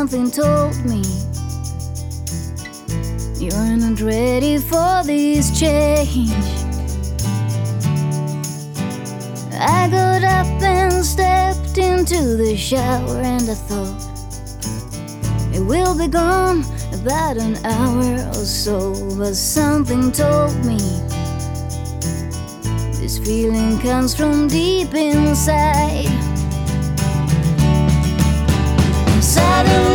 something told me you're not ready for this change. I got up and stepped into the shower, and I thought it will be gone about an hour or so. But something told me this feeling comes from deep inside. Suddenly